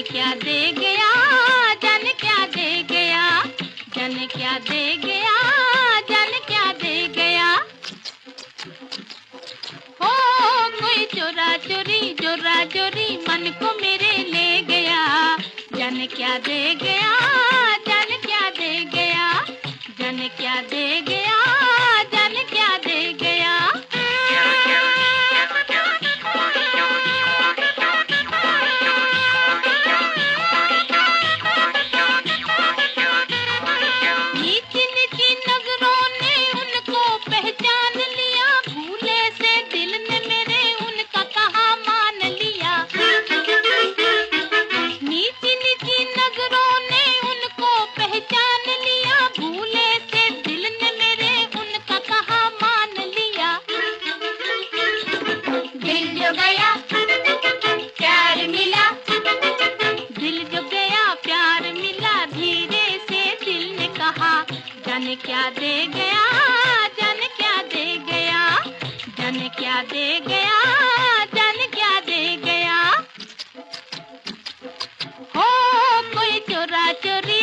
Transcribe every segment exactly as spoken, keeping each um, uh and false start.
क्या दे गया, जन क्या दे गया, जन क्या दे गया, जन क्या दे गया। हो कोई चोरा चोरी चोरा चोरी मन को मेरे ले गया, जन क्या दे गया, जन क्या दे गया, जन क्या दे गया, जन क्या दे गया। नीची नीची नजरों ने उनको पहचान लिया, भूले से दिल ने मेरे उनका कहा मान लिया। नीची नीची नजरों ने उनको पहचान लिया, भूले से दिल ने मेरे उनका कहा मान लिया। दिल जो गया प्यार मिला, दिल जो गया प्यार मिला, धीरे से दिल ने कहा जन क्या दे गया, जन क्या दे गया, जन क्या दे गया, जन क्या दे गया। हो कोई चोरा चोरी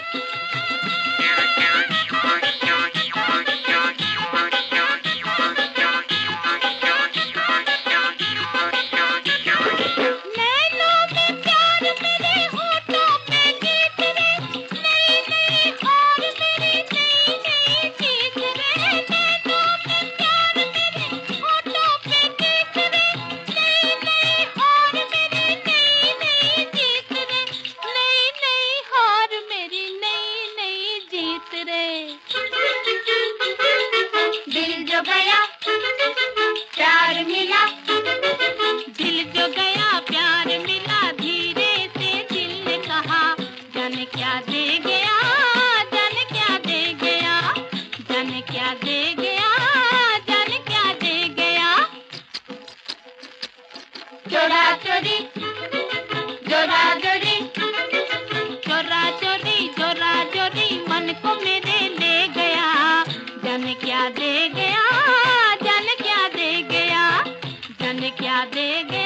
नैनों में प्यार मेरे होठों पे गीत रे, नई नई हार मेरी नई नई जीत रे। नैनों में प्यार मेरे होठों पे गीत रे, नई नई हार मेरी नई नई जीत रे, नई नई हार मेरी नई नई जीत रे। दिल जो गया प्यार मिला, दिल जो गया प्यार मिला, धीरे से दिल ने कहा जन क्या दे गया, जन क्या दे गया, जन क्या दे गया, जन क्या दे गया। चोरा चोरी चोरा चोरी चोरा चोरी चोरा चोरी मन को मेरे ले गया, जन क्या दे गया, जन क्या दे गया, जन क्या दे गया।